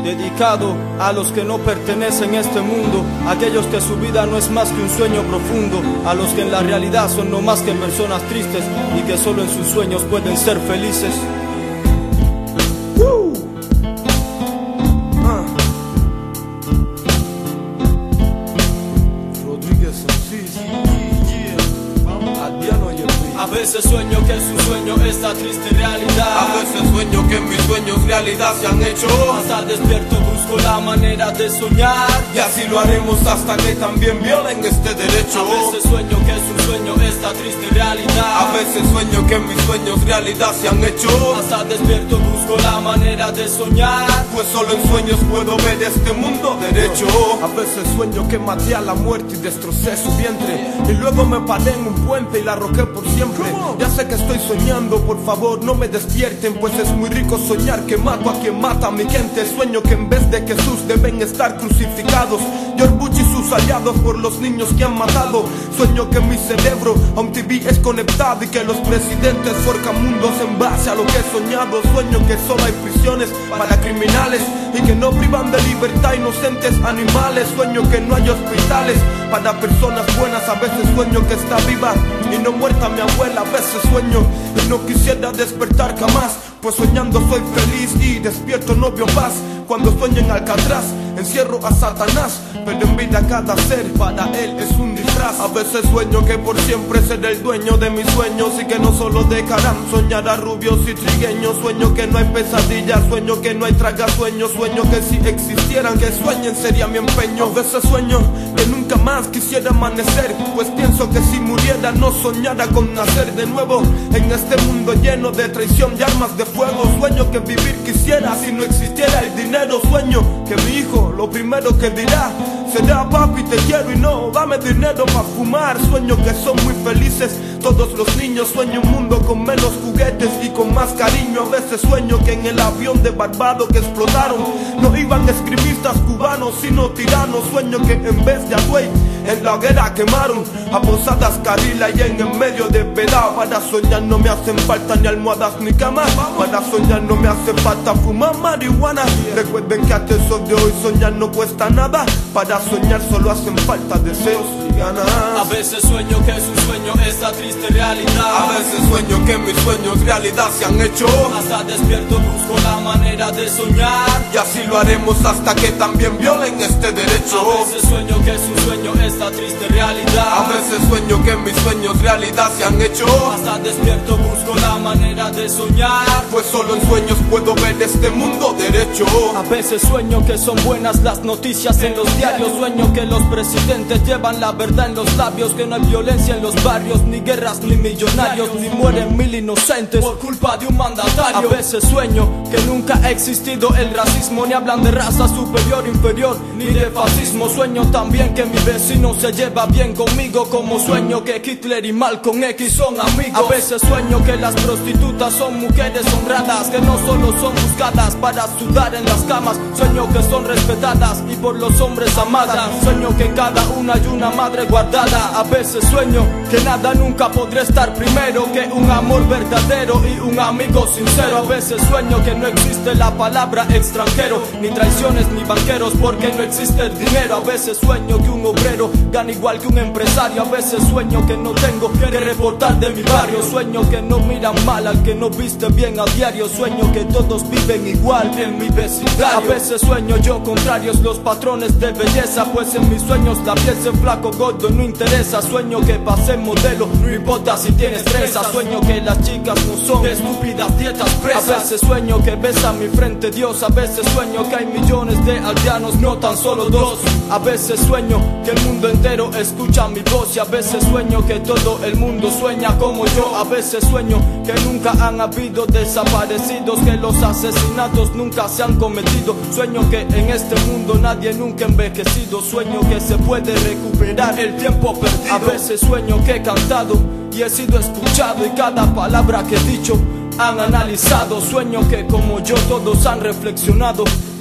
dedicado a los que no pertenecen a este mundo, a aquellos que su vida no es más que un sueño profundo, a los que en la realidad son no más que personas tristes y que solo en sus sueños pueden ser felices. A veces sueño que su sueño es la triste realidad. A veces sueño que mis sueños realidad se han hecho. Hasta despierto busco la manera de soñar, y así lo haremos hasta que también violen este derecho. A veces sueño que su sueño es la triste realidad. A veces sueño que mis sueños realidad se han hecho. Hasta despierto busco la manera de soñar, pues solo en sueños puedo ver este mundo derecho. A veces sueño que maté a la muerte y destrocé su vientre, y luego me paré en un puente y la arrojé por siempre. Ya sé que estoy soñando, por favor no me despierten, pues es muy rico soñar que mato a quien mata a mi gente. Sueño que en vez de Jesús deben estar crucificados George Bush y sus aliados por los niños que han matado. Sueño que mi cerebro a un TV es conectado y que los presidentes forjan mundos en base a lo que he soñado. Sueño que solo hay prisiones para criminales y que no privan de libertad inocentes animales. Sueño que no hay hospitales para personas buenas. A veces sueño que está viva y no muerta mi abuela. A veces sueño y no quisiera despertar jamás, pues soñando soy feliz y despierto no veo paz. Cuando sueño en Alcatraz encierro a Satanás, pero en vida cada ser para él es un disfraz. A veces sueño que por siempre seré el dueño de mis sueños y que no solo dejarán soñar a rubios y trigueños. Sueño que no hay pesadillas, sueño que no hay tragasueños, sueño que si existieran que sueñen sería mi empeño. A veces sueño que nunca más quisiera amanecer, pues pienso que si muriera no soñara con nacer de nuevo en este mundo lleno de traición y armas de fuego. Sueño que vivir quisiera si no existiera el dinero. Sueño que mi hijo lo primero que dirá será: papi te quiero y no dame dinero para fumar. Sueño que son muy felices todos los niños. Sueño un mundo con menos juguetes y con más cariño. A veces sueño que en el avión de Barbados que explotaron no iban escribistas cubanos sino tiranos. Sueño que en vez de Agüey en la hoguera quemaron a Posadas Carila y en el medio de Vedado. Para soñar no me hacen falta ni almohadas ni camas, para soñar no me hace falta fumar marihuana. Recuerden que hasta el sol de hoy soñar no cuesta nada, para soñar solo hacen falta deseos y ganas. A veces sueño que su sueño es la triste realidad. A veces sueño que mis sueños realidad se han hecho. Hasta despierto busco la manera de soñar, y así lo haremos hasta que también violen este derecho. A veces sueño que su sueño es la triste realidad. A veces sueño que mis sueños realidad se han hecho. Hasta despierto busco la manera de soñar, pues solo en sueños puedo ver este mundo derecho. A veces sueño que son buenas las noticias en los diarios. Sueño que los presidentes llevan la verdad en los labios, que no hay violencia en los barrios, ni guerras ni millonarios, ni mueren mil inocentes por culpa de un mandatario. A veces sueño que nunca ha existido el racismo, ni hablan de raza superior, inferior, ni de fascismo. Sueño también que mi vecino se lleva bien conmigo, como sueño que Hitler y Malcolm X son amigos. A veces sueño que las prostitutas son mujeres honradas, que no solo son buscadas para sudar en las camas. Sueño que son respetadas y por los hombres amadas. Sueño que en cada una hay una madre guardada. A veces sueño que nada nunca podré estar primero que un amor verdadero y un amigo sincero. A veces sueño que no existe la palabra extranjero, ni traiciones ni banqueros, porque no existe el dinero. A veces sueño que un obrero gana igual que un empresario. A veces sueño que no tengo que reportar de mi barrio. Sueño que no miran mal al que no viste bien a diario. Sueño que todos viven igual en mi vecindario. A veces sueño yo contrarios los patrones de belleza, pues en mis sueños la piel se flaco gordo no interesa. Sueño que pasé modelo, no importa si tienes treza. Sueño que las chicas no son de estúpidas dietas presas. A veces sueño que besa mi frente Dios. A veces sueño que hay millones de aldeanos, no tan solo dos. A veces sueño que el mundo entero escucha mi voz, y a veces sueño que todo el mundo sueña como yo. A veces sueño que nunca han habido desaparecidos, que los asesinatos nunca se han cometido. Sueño que en este mundo nadie nunca ha envejecido. Sueño que se puede recuperar el tiempo perdido. A veces sueño que he cantado y he sido escuchado, y cada palabra que he dicho han analizado. Sueño que como yo todos han reflexionado, y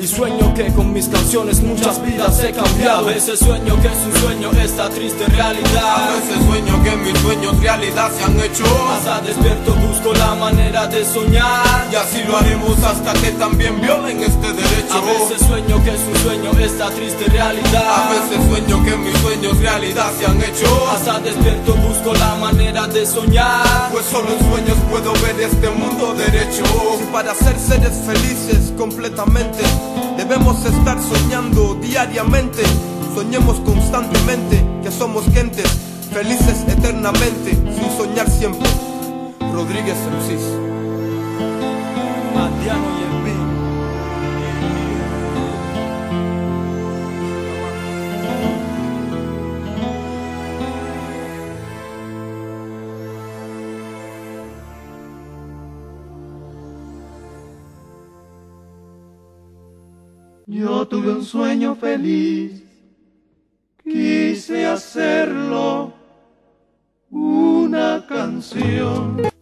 y sueño que con mis canciones muchas vidas he cambiado. A veces sueño que es un sueño esta triste realidad. A veces sueño que mis sueños realidad se han hecho. Hasta despierto busco la manera de soñar, y así lo haremos hasta que también violen este derecho. A veces sueño que es un sueño esta triste realidad. A veces sueño que mis sueños realidad se han hecho. Hasta despierto busco la manera de soñar, pues solo en sueños puedo ver este mundo derecho. Si para ser seres felices completamente debemos estar soñando diariamente, soñemos constantemente que somos gentes felices eternamente, sin soñar siempre. Rodríguez MCs. Andiano y el beat. Yo tuve un sueño feliz, quise hacerlo una canción.